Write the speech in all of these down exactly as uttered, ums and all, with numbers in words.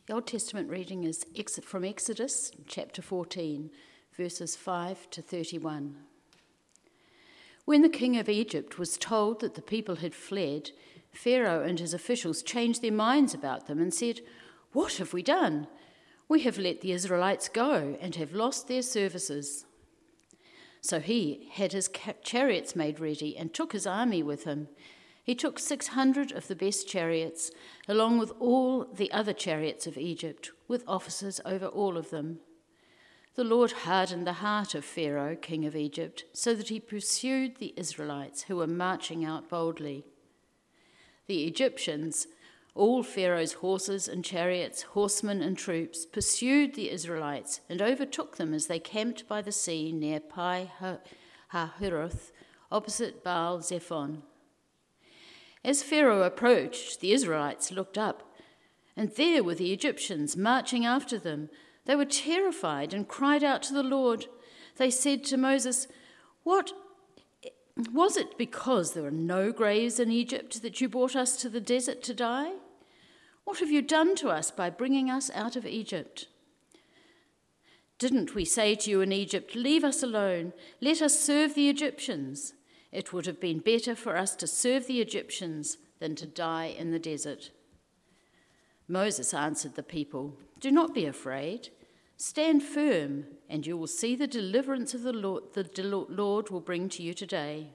The Old Testament reading is from Exodus chapter fourteen, verses five to thirty-one. When the king of Egypt was told that the people had fled, Pharaoh and his officials changed their minds about them and said, "What have we done? We have let the Israelites go and have lost their services." So he had his chariots made ready and took his army with him. He took six hundred of the best chariots, along with all the other chariots of Egypt, with officers over all of them. The Lord hardened the heart of Pharaoh, king of Egypt, so that he pursued the Israelites who were marching out boldly. The Egyptians, all Pharaoh's horses and chariots, horsemen and troops, pursued the Israelites and overtook them as they camped by the sea near Pi-hahiroth, opposite Baal-zephon. As Pharaoh approached, the Israelites looked up, and there were the Egyptians marching after them. They were terrified and cried out to the Lord. They said to Moses, "What was it because there were no graves in Egypt that you brought us to the desert to die? What have you done to us by bringing us out of Egypt? Didn't we say to you in Egypt, 'Leave us alone, let us serve the Egyptians'? It would have been better for us to serve the Egyptians than to die in the desert." Moses answered the people, "Do not be afraid. Stand firm, and you will see the deliverance of the Lord, the Lord will bring to you today.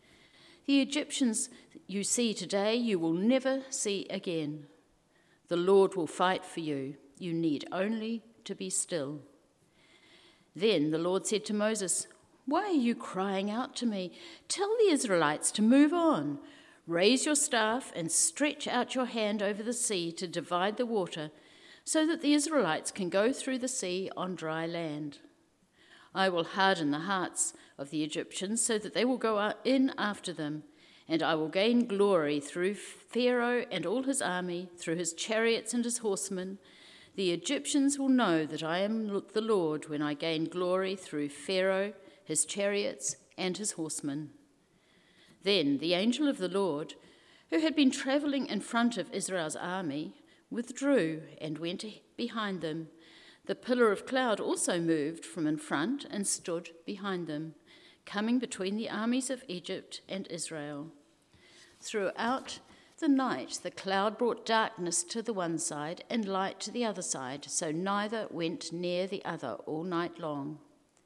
The Egyptians you see today, you will never see again. The Lord will fight for you. You need only to be still." Then the Lord said to Moses, "Why are you crying out to me? Tell the Israelites to move on. Raise your staff and stretch out your hand over the sea to divide the water, so that the Israelites can go through the sea on dry land. I will harden the hearts of the Egyptians so that they will go in after them, and I will gain glory through Pharaoh and all his army, through his chariots and his horsemen. The Egyptians will know that I am the Lord when I gain glory through Pharaoh, his chariots, and his horsemen." Then the angel of the Lord, who had been travelling in front of Israel's army, withdrew and went behind them. The pillar of cloud also moved from in front and stood behind them, coming between the armies of Egypt and Israel. Throughout the night, the cloud brought darkness to the one side and light to the other side, so neither went near the other all night long.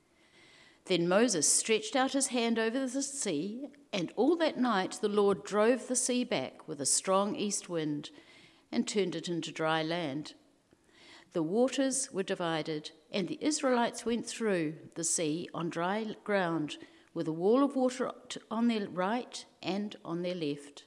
Then Moses stretched out his hand over the sea, and all that night the Lord drove the sea back with a strong east wind and turned it into dry land. The waters were divided, and the Israelites went through the sea on dry ground with a wall of water on their right and on their left.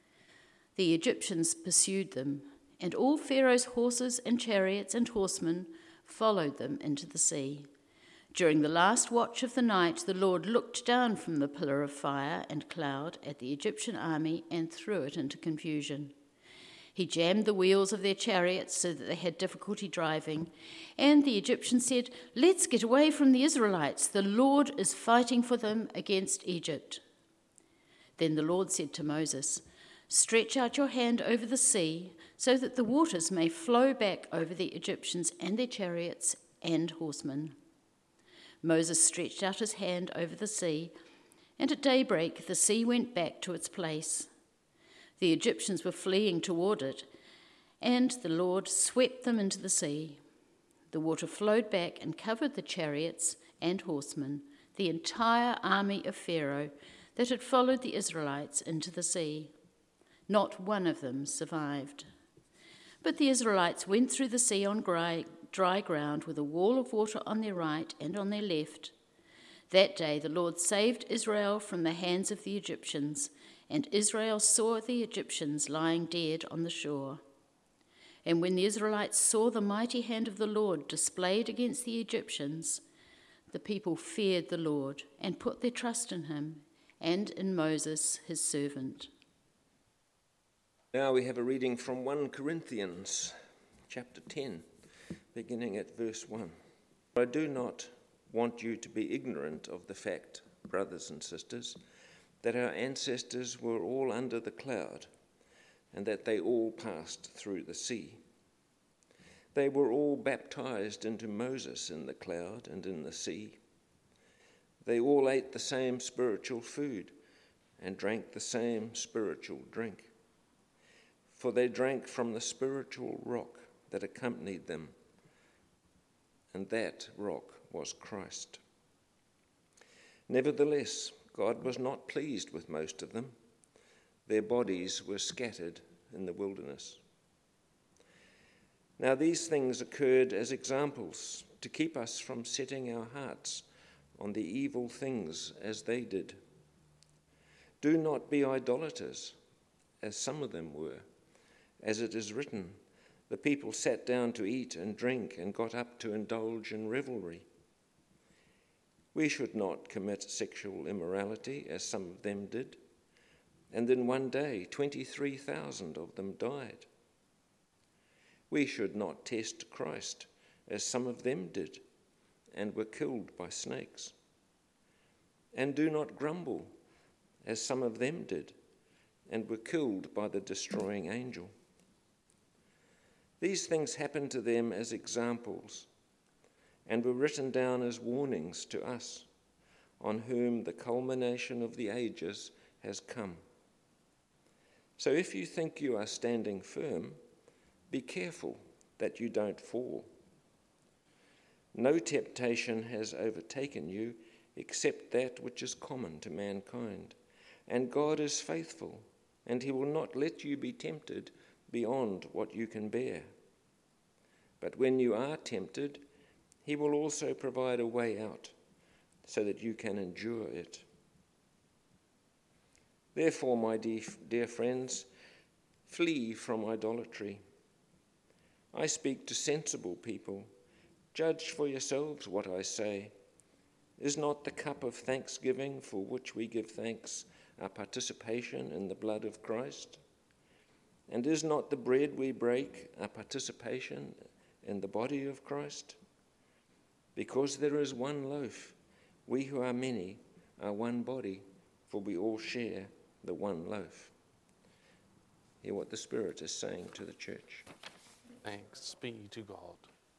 The Egyptians pursued them, and all Pharaoh's horses and chariots and horsemen followed them into the sea. During the last watch of the night, the Lord looked down from the pillar of fire and cloud at the Egyptian army and threw it into confusion. He jammed the wheels of their chariots so that they had difficulty driving, and the Egyptians said, "Let's get away from the Israelites. The Lord is fighting for them against Egypt." Then the Lord said to Moses, "Stretch out your hand over the sea so that the waters may flow back over the Egyptians and their chariots and horsemen." Moses stretched out his hand over the sea, and at daybreak the sea went back to its place. The Egyptians were fleeing toward it, and the Lord swept them into the sea. The water flowed back and covered the chariots and horsemen, the entire army of Pharaoh that had followed the Israelites into the sea. Not one of them survived. But the Israelites went through the sea on dry, dry ground with a wall of water on their right and on their left. That day the Lord saved Israel from the hands of the Egyptians, and Israel saw the Egyptians lying dead on the shore. And when the Israelites saw the mighty hand of the Lord displayed against the Egyptians, the people feared the Lord and put their trust in him and in Moses, his servant. Now we have a reading from First Corinthians chapter ten, beginning at verse one. I do not want you to be ignorant of the fact, brothers and sisters, that our ancestors were all under the cloud, and that they all passed through the sea. They were all baptized into Moses in the cloud and in the sea. They all ate the same spiritual food and drank the same spiritual drink, for they drank from the spiritual rock that accompanied them, and that rock was Christ. Nevertheless, God was not pleased with most of them. Their bodies were scattered in the wilderness. Now these things occurred as examples to keep us from setting our hearts on the evil things as they did. Do not be idolaters, as some of them were. As it is written, the people sat down to eat and drink and got up to indulge in revelry. We should not commit sexual immorality, as some of them did. And in one day, twenty-three thousand of them died. We should not test Christ, as some of them did, and were killed by snakes. And do not grumble, as some of them did, and were killed by the destroying angel. These things happened to them as examples, and were written down as warnings to us, on whom the culmination of the ages has come. So if you think you are standing firm, be careful that you don't fall. No temptation has overtaken you except that which is common to mankind. And God is faithful, and he will not let you be tempted beyond what you can bear. But when you are tempted, he will also provide a way out so that you can endure it. Therefore, my dear, dear friends, flee from idolatry. I speak to sensible people. Judge for yourselves what I say. Is not the cup of thanksgiving for which we give thanks our participation in the blood of Christ? And is not the bread we break our participation in the body of Christ? Because there is one loaf, we who are many are one body, for we all share the one loaf. Hear what the Spirit is saying to the church. Thanks be to God.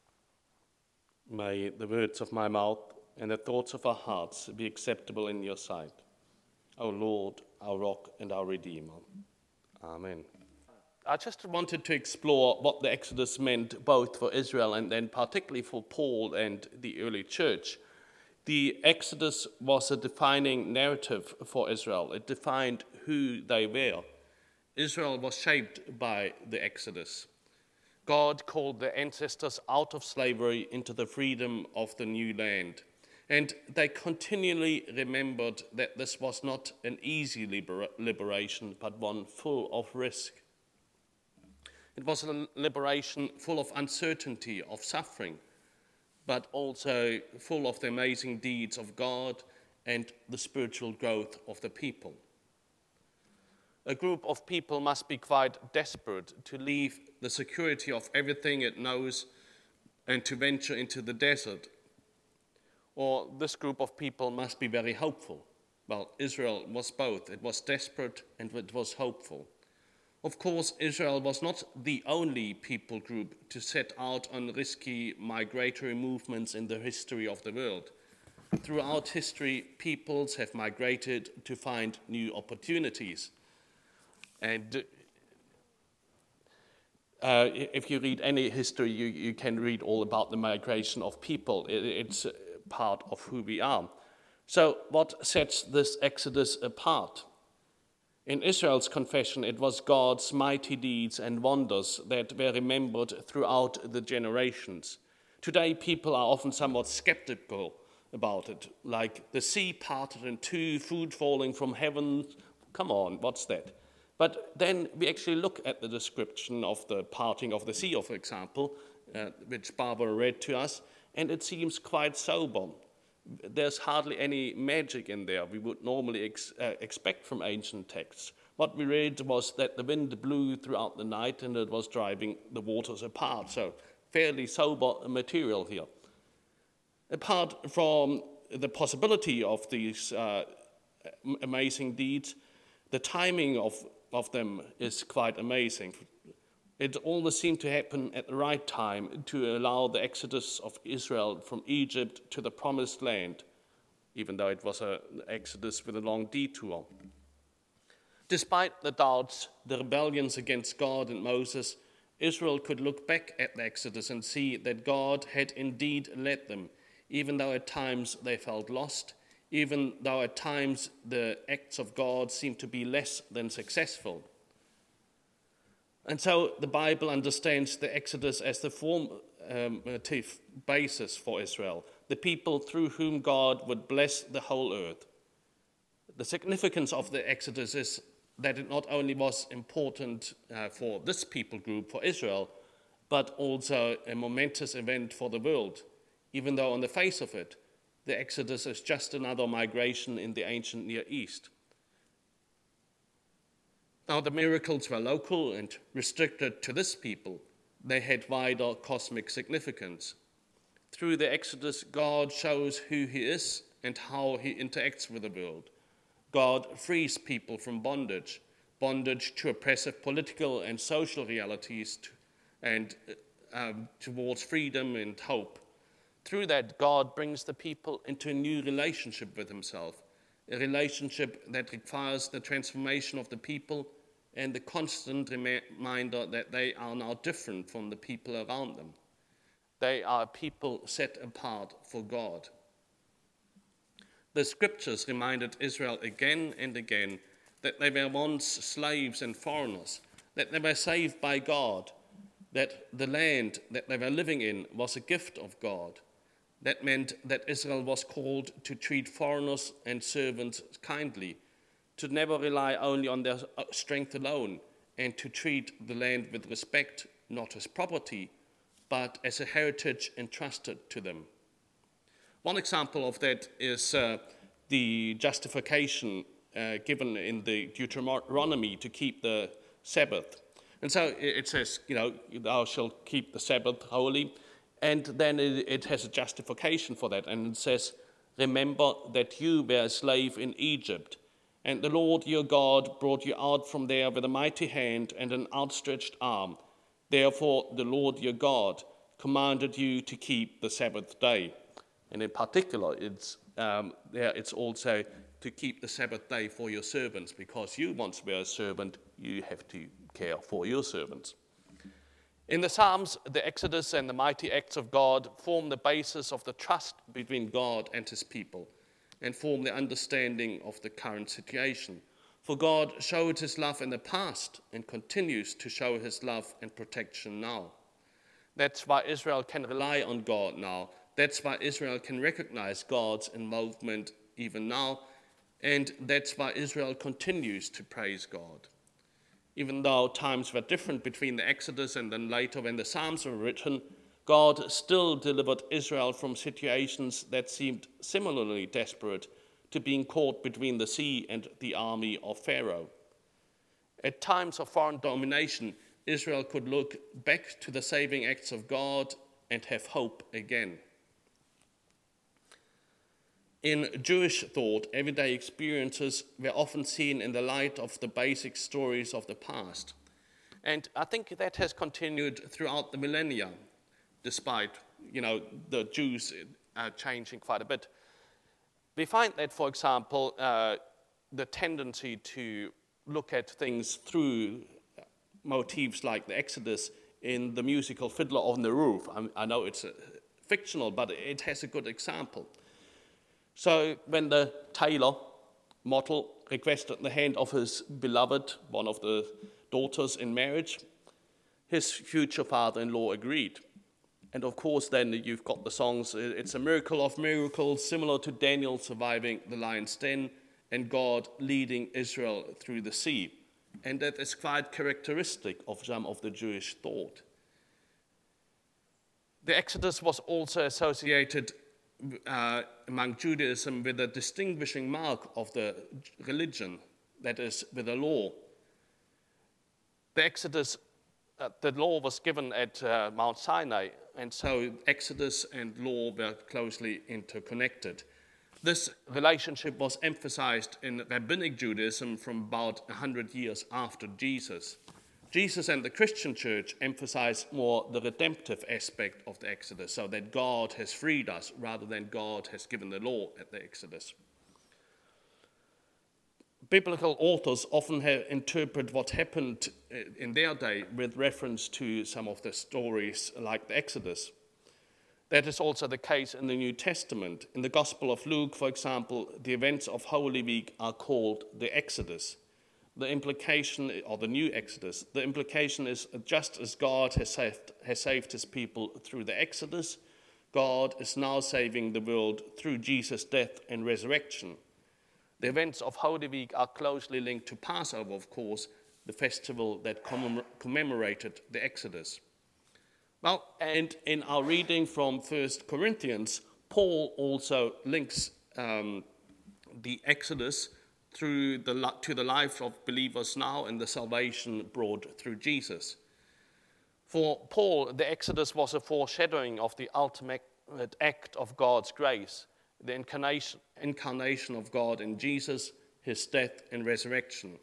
May the words of my mouth and the thoughts of our hearts be acceptable in your sight, O Lord, our rock and our Redeemer. Amen. I just wanted to explore what the Exodus meant both for Israel and then particularly for Paul and the early church. The Exodus was a defining narrative for Israel. It defined who they were. Israel was shaped by the Exodus. God called their ancestors out of slavery into the freedom of the new land. And they continually remembered that this was not an easy liber- liberation, but one full of risk. It was a liberation full of uncertainty, of suffering, but also full of the amazing deeds of God and the spiritual growth of the people. A group of people must be quite desperate to leave the security of everything it knows and to venture into the desert. Or this group of people must be very hopeful. Well, Israel was both. It was desperate and it was hopeful. Of course, Israel was not the only people group to set out on risky migratory movements in the history of the world. Throughout history, peoples have migrated to find new opportunities. And uh, if you read any history, you, you can read all about the migration of people. It, it's part of who we are. So what sets this Exodus apart? In Israel's confession, it was God's mighty deeds and wonders that were remembered throughout the generations. Today, people are often somewhat skeptical about it, like the sea parted in two, food falling from heaven. Come on, what's that? But then we actually look at the description of the parting of the sea, for example, uh, which Barbara read to us, and it seems quite sober. There's hardly any magic in there we would normally ex- uh, expect from ancient texts. What we read was that the wind blew throughout the night and it was driving the waters apart, so fairly sober material here. Apart from the possibility of these uh, amazing deeds, the timing of, of them is quite amazing. it always seemed to happen at the right time to allow the exodus of Israel from Egypt to the Promised Land, even though it was an exodus with a long detour. Despite the doubts, the rebellions against God and Moses, Israel could look back at the Exodus and see that God had indeed led them, even though at times they felt lost, even though at times the acts of God seemed to be less than successful. And so the Bible understands the Exodus as the formative basis for Israel, the people through whom God would bless the whole earth. The significance of the Exodus is that it not only was important uh, for this people group, for Israel, but also a momentous event for the world, even though on the face of it, the Exodus is just another migration in the ancient Near East. Now, the miracles were local and restricted to this people. They had wider cosmic significance. Through the Exodus, God shows who he is and how he interacts with the world. God frees people from bondage, bondage to oppressive political and social realities to, and um, towards freedom and hope. Through that, God brings the people into a new relationship with himself, a relationship that requires the transformation of the people and the constant reminder that they are now different from the people around them. They are a people set apart for God. The scriptures reminded Israel again and again that they were once slaves and foreigners, that they were saved by God, that the land that they were living in was a gift of God. That meant that Israel was called to treat foreigners and servants kindly, to never rely only on their strength alone, and to treat the land with respect, not as property, but as a heritage entrusted to them. One example of that is uh, the justification uh, given in the Deuteronomy to keep the Sabbath. And so it says, you know, thou shalt keep the Sabbath holy, and then it, it has a justification for that, and it says, remember that you were a slave in Egypt, and the Lord your God brought you out from there with a mighty hand and an outstretched arm. Therefore the Lord your God commanded you to keep the Sabbath day. And in particular, it's, um, there it's also to keep the Sabbath day for your servants, because you once were a servant, you have to care for your servants. In the Psalms, the Exodus and the mighty acts of God form the basis of the trust between God and his people, and form the understanding of the current situation. For God showed his love in the past and continues to show his love and protection now. That's why Israel can rely on God now. That's why Israel can recognize God's involvement even now, and that's why Israel continues to praise God. Even though times were different between the Exodus and then later when the Psalms were written, God still delivered Israel from situations that seemed similarly desperate to being caught between the sea and the army of Pharaoh. At times of foreign domination, Israel could look back to the saving acts of God and have hope again. In Jewish thought, everyday experiences were often seen in the light of the basic stories of the past. And I think that has continued throughout the millennia, despite, you know, the Jews uh, changing quite a bit. We find that, for example, uh, the tendency to look at things through motifs like the Exodus in the musical Fiddler on the Roof. I, I know it's uh, fictional, but it has a good example. So when the tailor, Mottl, requested the hand of his beloved, one of the daughters, in marriage, his future father-in-law agreed. And of course then you've got the songs, it's a miracle of miracles, similar to Daniel surviving the lion's den and God leading Israel through the sea. And that is quite characteristic of some of the Jewish thought. The Exodus was also associated Uh, among Judaism with a distinguishing mark of the religion, that is, with the law. The Exodus, uh, the law was given at uh, Mount Sinai, and so Exodus and law were closely interconnected. This relationship was emphasized in Rabbinic Judaism from about one hundred years after Jesus. Jesus and the Christian church emphasize more the redemptive aspect of the Exodus, so that God has freed us rather than God has given the law at the Exodus. Biblical authors often have interpret what happened in their day with reference to some of the stories like the Exodus. That is also the case in the New Testament. In the Gospel of Luke, for example, the events of Holy Week are called the Exodus. The implication, or the new Exodus, the implication is just as God has saved, has saved his people through the Exodus, God is now saving the world through Jesus' death and resurrection. The events of Holy Week are closely linked to Passover, of course, the festival that commem- commemorated the Exodus. Well, and in our reading from First Corinthians, Paul also links um, the Exodus through the, to the life of believers now and the salvation brought through Jesus. For Paul, the Exodus was a foreshadowing of the ultimate act of God's grace, the incarnation, incarnation of God in Jesus, his death and resurrection.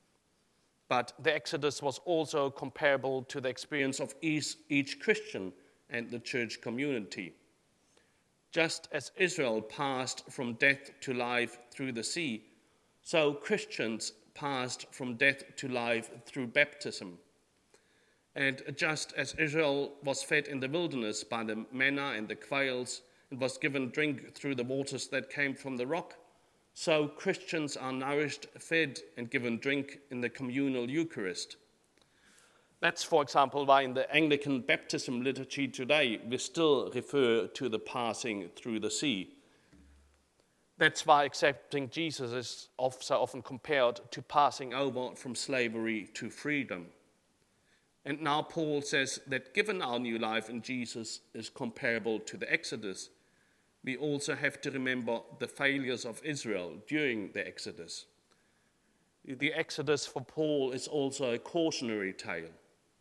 But the Exodus was also comparable to the experience of each, each Christian and the church community. Just as Israel passed from death to life through the sea, so Christians passed from death to life through baptism. And just as Israel was fed in the wilderness by the manna and the quails and was given drink through the waters that came from the rock, so Christians are nourished, fed, and given drink in the communal Eucharist. That's, for example, why in the Anglican baptism liturgy today we still refer to the passing through the sea. That's why accepting Jesus is so often compared to passing over from slavery to freedom. And now Paul says that given our new life in Jesus is comparable to the Exodus, we also have to remember the failures of Israel during the Exodus. The Exodus for Paul is also a cautionary tale.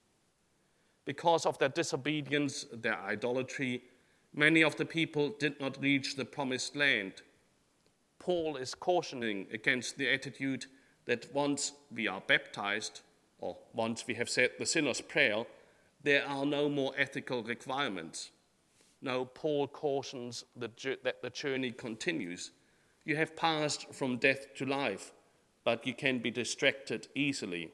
Because of their disobedience, their idolatry, many of the people did not reach the promised land. Paul is cautioning against the attitude that once we are baptized, or once we have said the sinner's prayer, there are no more ethical requirements. No, Paul cautions that the journey continues. You have passed from death to life, but you can be distracted easily.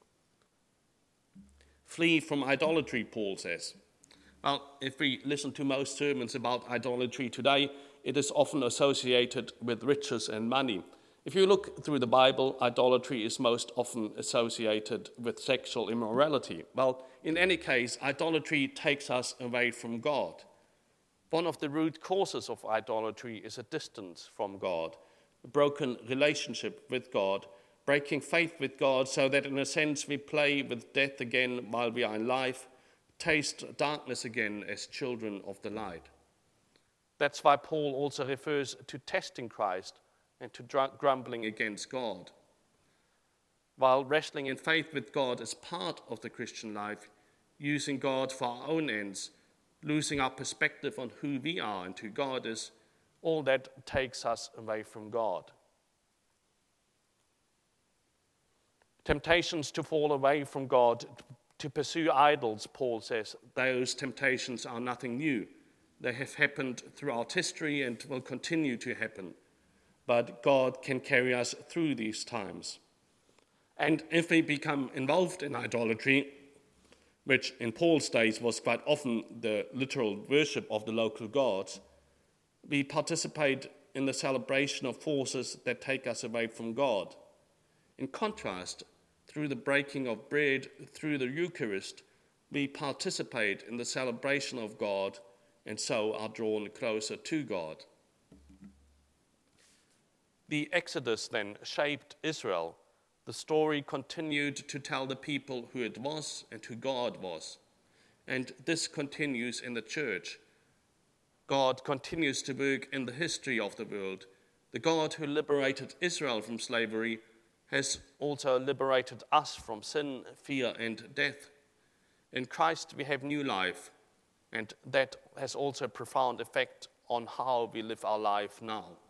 Flee from idolatry, Paul says. Well, if we listen to most sermons about idolatry today, it is often associated with riches and money. If you look through the Bible, idolatry is most often associated with sexual immorality. Well, in any case, idolatry takes us away from God. One of the root causes of idolatry is a distance from God, a broken relationship with God, breaking faith with God so that in a sense we play with death again while we are in life, taste darkness again as children of the light. That's why Paul also refers to testing Christ and to dr- grumbling against God. While wrestling in faith with God is part of the Christian life, using God for our own ends, losing our perspective on who we are and who God is, all that takes us away from God. Temptations to fall away from God, to pursue idols, Paul says, those temptations are nothing new. They have happened throughout history and will continue to happen. But God can carry us through these times. And if we become involved in idolatry, which in Paul's days was quite often the literal worship of the local gods, we participate in the celebration of forces that take us away from God. In contrast, through the breaking of bread, through the Eucharist, we participate in the celebration of God and so are drawn closer to God. The Exodus then shaped Israel. The story continued to tell the people who it was and who God was. And this continues in the church. God continues to work in the history of the world. The God who liberated Israel from slavery has also liberated us from sin, fear, and death. In Christ we have new life, and that has also a profound effect on how we live our life now.